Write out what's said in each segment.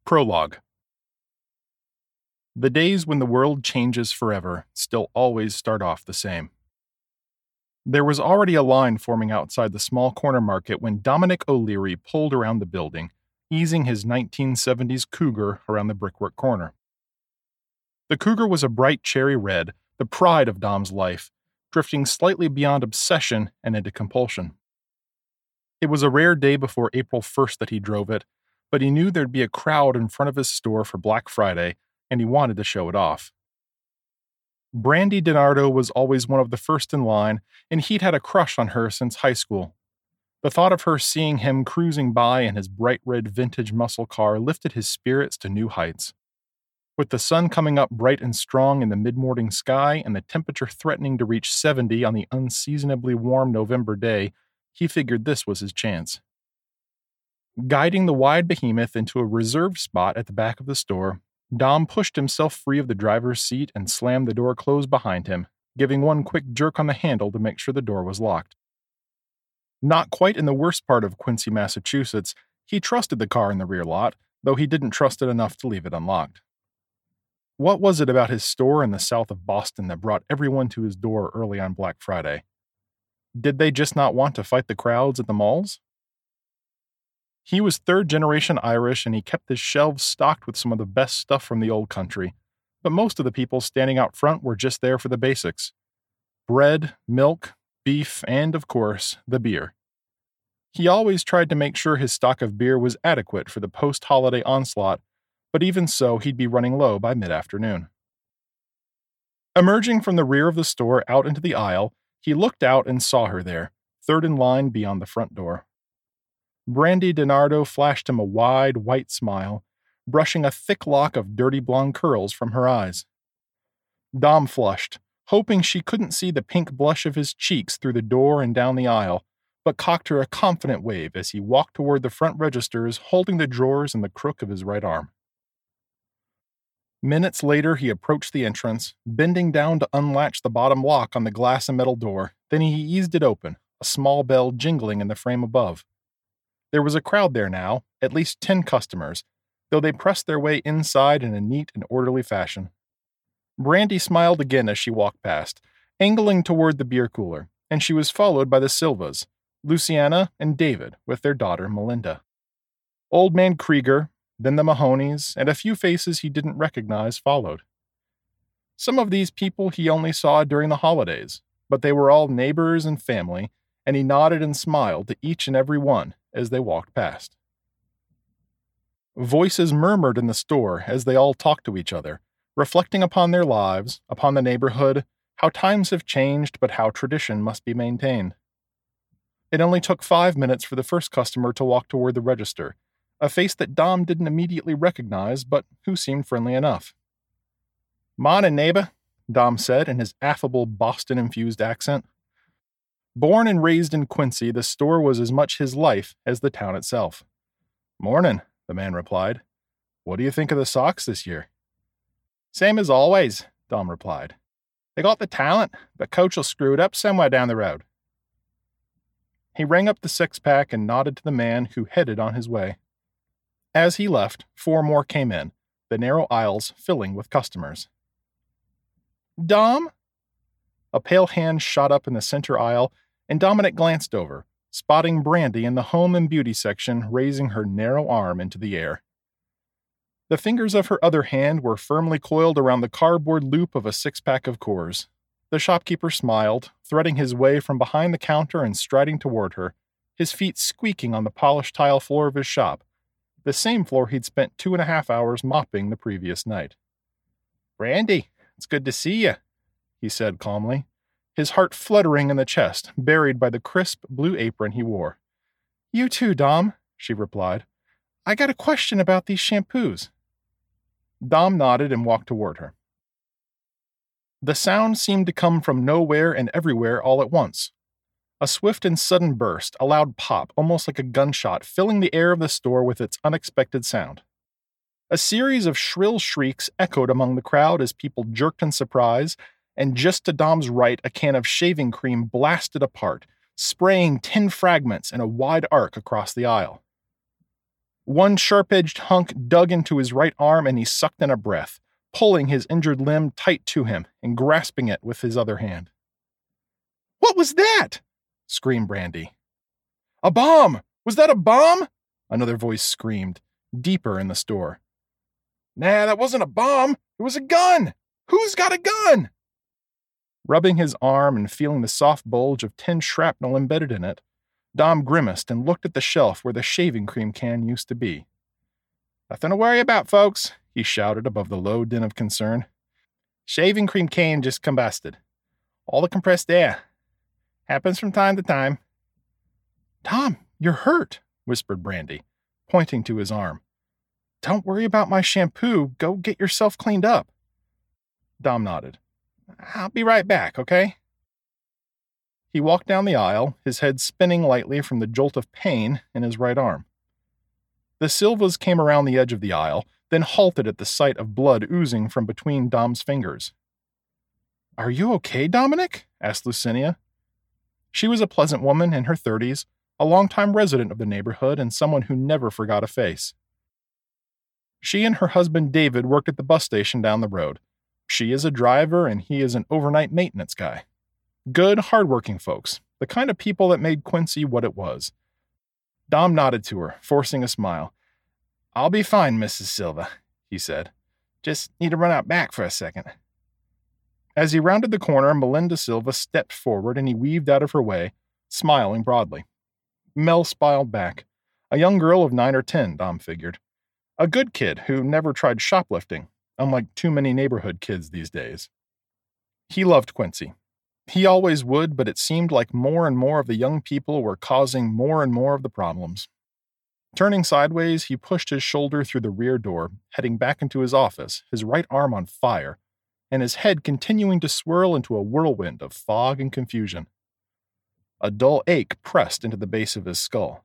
Prologue. The days when the world changes forever still always start off the same. There was already a line forming outside the small corner market when Dominic O'Leary pulled around the building, easing his 1970s Cougar around the brickwork corner. The Cougar was a bright cherry red, the pride of Dom's life, drifting slightly beyond obsession and into compulsion. It was a rare day before April 1st that he drove it, but he knew there'd be a crowd in front of his store for Black Friday, and he wanted to show it off. Brandy DiNardo was always one of the first in line, and he'd had a crush on her since high school. The thought of her seeing him cruising by in his bright red vintage muscle car lifted his spirits to new heights. With the sun coming up bright and strong in the mid-morning sky and the temperature threatening to reach 70 on the unseasonably warm November day, he figured this was his chance. Guiding the wide behemoth into a reserved spot at the back of the store, Dom pushed himself free of the driver's seat and slammed the door closed behind him, giving one quick jerk on the handle to make sure the door was locked. Not quite in the worst part of Quincy, Massachusetts, he trusted the car in the rear lot, though he didn't trust it enough to leave it unlocked. What was it about his store in the south of Boston that brought everyone to his door early on Black Friday? Did they just not want to fight the crowds at the malls? He was third-generation Irish, and he kept his shelves stocked with some of the best stuff from the old country, but most of the people standing out front were just there for the basics. Bread, milk, beef, and, of course, the beer. He always tried to make sure his stock of beer was adequate for the post-holiday onslaught, but even so, he'd be running low by mid-afternoon. Emerging from the rear of the store out into the aisle, he looked out and saw her there, third in line beyond the front door. Brandy DiNardo flashed him a wide, white smile, brushing a thick lock of dirty blonde curls from her eyes. Dom flushed, hoping she couldn't see the pink blush of his cheeks through the door and down the aisle, but cocked her a confident wave as he walked toward the front registers, holding the drawers in the crook of his right arm. Minutes later, he approached the entrance, bending down to unlatch the bottom lock on the glass and metal door. Then he eased it open, a small bell jingling in the frame above. There was a crowd there now, at least 10 customers, though they pressed their way inside in a neat and orderly fashion. Brandy smiled again as she walked past, angling toward the beer cooler, and she was followed by the Silvas, Luciana and David, with their daughter Melinda. Old man Krieger, then the Mahoneys, and a few faces he didn't recognize followed. Some of these people he only saw during the holidays, but they were all neighbors and family, and he nodded and smiled to each and every one as they walked past. Voices murmured in the store as they all talked to each other, reflecting upon their lives, upon the neighborhood, how times have changed but how tradition must be maintained. It only took 5 minutes for the first customer to walk toward the register, a face that Dom didn't immediately recognize but who seemed friendly enough. "Mornin', neighbor," Dom said in his affable Boston-infused accent. Born and raised in Quincy, the store was as much his life as the town itself. "Mornin'," the man replied. "What do you think of the Sox this year?" "Same as always," Dom replied. "They got the talent, but coach will screw it up somewhere down the road." He rang up the six-pack and nodded to the man who headed on his way. As he left, 4 more came in, the narrow aisles filling with customers. "Dom?" A pale hand shot up in the center aisle, and Dominic glanced over, spotting Brandy in the home and beauty section, raising her narrow arm into the air. The fingers of her other hand were firmly coiled around the cardboard loop of a 6-pack of Coors. The shopkeeper smiled, threading his way from behind the counter and striding toward her, his feet squeaking on the polished tile floor of his shop, the same floor he'd spent 2.5 hours mopping the previous night. "Brandy, it's good to see you," he said calmly, his heart fluttering in the chest, buried by the crisp blue apron he wore. "You too, Dom," she replied. "I got a question about these shampoos." Dom nodded and walked toward her. The sound seemed to come from nowhere and everywhere all at once. A swift and sudden burst, a loud pop, almost like a gunshot, filling the air of the store with its unexpected sound. A series of shrill shrieks echoed among the crowd as people jerked in surprise, and just to Dom's right, a can of shaving cream blasted apart, spraying tin fragments in a wide arc across the aisle. One sharp-edged hunk dug into his right arm and he sucked in a breath, pulling his injured limb tight to him and grasping it with his other hand. "What was that?" screamed Brandy. "A bomb! Was that a bomb?" another voice screamed, deeper in the store. "Nah, that wasn't a bomb. It was a gun. Who's got a gun?" Rubbing his arm and feeling the soft bulge of tin shrapnel embedded in it, Dom grimaced and looked at the shelf where the shaving cream can used to be. "Nothing to worry about, folks," he shouted above the low din of concern. "Shaving cream can just combusted. All the compressed air. Happens from time to time." "Tom, you're hurt," whispered Brandy, pointing to his arm. "Don't worry about my shampoo. Go get yourself cleaned up." Dom nodded. "I'll be right back, okay?" He walked down the aisle, his head spinning lightly from the jolt of pain in his right arm. The Silvas came around the edge of the aisle, then halted at the sight of blood oozing from between Dom's fingers. "Are you okay, Dominic?" asked Lucinia. She was a pleasant woman in her 30s, a longtime resident of the neighborhood and someone who never forgot a face. She and her husband David worked at the bus station down the road. She is a driver and he is an overnight maintenance guy. Good, hardworking folks, the kind of people that made Quincy what it was. Dom nodded to her, forcing a smile. "I'll be fine, Mrs. Silva," he said. "Just need to run out back for a second." As he rounded the corner, Melinda Silva stepped forward and he weaved out of her way, smiling broadly. Mel smiled back. A young girl of 9 or 10, Dom figured. A good kid who never tried shoplifting, unlike too many neighborhood kids these days. He loved Quincy. He always would, but it seemed like more and more of the young people were causing more and more of the problems. Turning sideways, he pushed his shoulder through the rear door, heading back into his office, his right arm on fire, and his head continuing to swirl into a whirlwind of fog and confusion. A dull ache pressed into the base of his skull.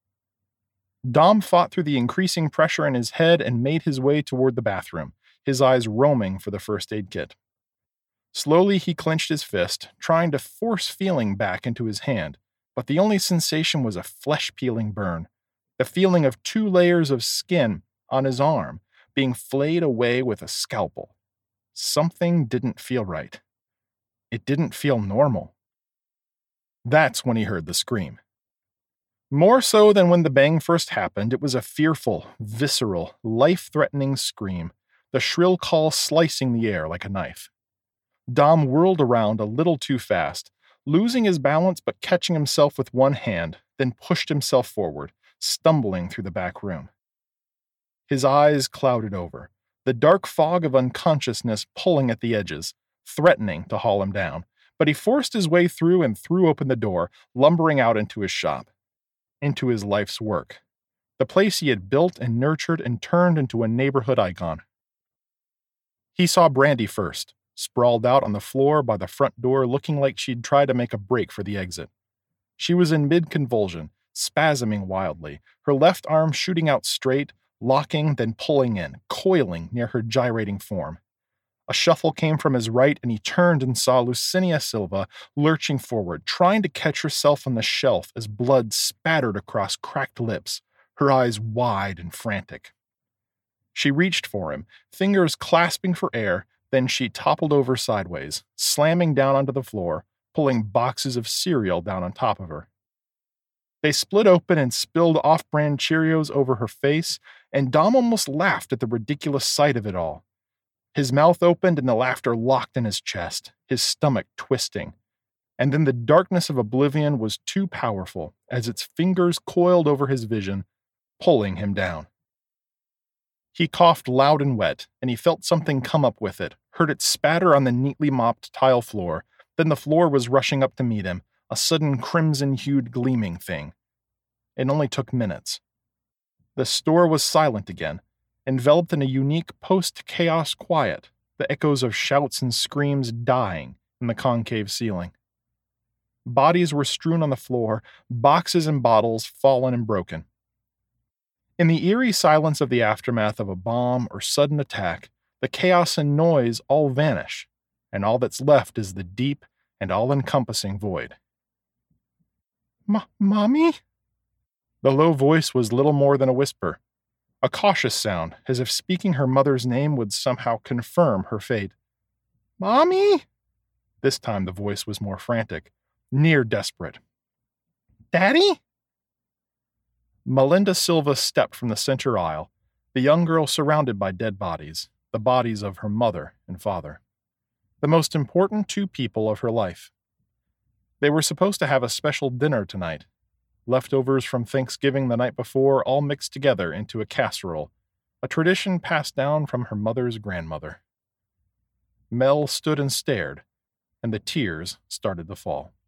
Dom fought through the increasing pressure in his head and made his way toward the bathroom, his eyes roaming for the first aid kit. Slowly he clenched his fist, trying to force feeling back into his hand, but the only sensation was a flesh-peeling burn, the feeling of 2 layers of skin on his arm being flayed away with a scalpel. Something didn't feel right. It didn't feel normal. That's when he heard the scream. More so than when the bang first happened, it was a fearful, visceral, life-threatening scream, the shrill call slicing the air like a knife. Dom whirled around a little too fast, losing his balance but catching himself with one hand, then pushed himself forward, stumbling through the back room. His eyes clouded over, the dark fog of unconsciousness pulling at the edges, threatening to haul him down, but he forced his way through and threw open the door, lumbering out into his shop, into his life's work, the place he had built and nurtured and turned into a neighborhood icon. He saw Brandy first, sprawled out on the floor by the front door looking like she'd tried to make a break for the exit. She was in mid-convulsion, spasming wildly, her left arm shooting out straight, locking, then pulling in, coiling near her gyrating form. A shuffle came from his right, and he turned and saw Lucinia Silva lurching forward, trying to catch herself on the shelf as blood spattered across cracked lips, her eyes wide and frantic. She reached for him, fingers clasping for air, then she toppled over sideways, slamming down onto the floor, pulling boxes of cereal down on top of her. They split open and spilled off-brand Cheerios over her face, and Dom almost laughed at the ridiculous sight of it all. His mouth opened and the laughter locked in his chest, his stomach twisting. And then the darkness of oblivion was too powerful as its fingers coiled over his vision, pulling him down. He coughed loud and wet, and he felt something come up with it, heard it spatter on the neatly mopped tile floor, then the floor was rushing up to meet him, a sudden crimson-hued gleaming thing. It only took minutes. The store was silent again, enveloped in a unique post-chaos quiet, the echoes of shouts and screams dying in the concave ceiling. Bodies were strewn on the floor, boxes and bottles fallen and broken. In the eerie silence of the aftermath of a bomb or sudden attack, the chaos and noise all vanish, and all that's left is the deep and all-encompassing void. Mommy? The low voice was little more than a whisper, A cautious sound, as if speaking her mother's name would somehow confirm her fate. "Mommy?" This time the voice was more frantic, near desperate. "Daddy?" Melinda Silva stepped from the center aisle, the young girl surrounded by dead bodies, the bodies of her mother and father. The most important two people of her life. They were supposed to have a special dinner tonight. Leftovers from Thanksgiving the night before all mixed together into a casserole, a tradition passed down from her mother's grandmother. Mel stood and stared, and the tears started to fall.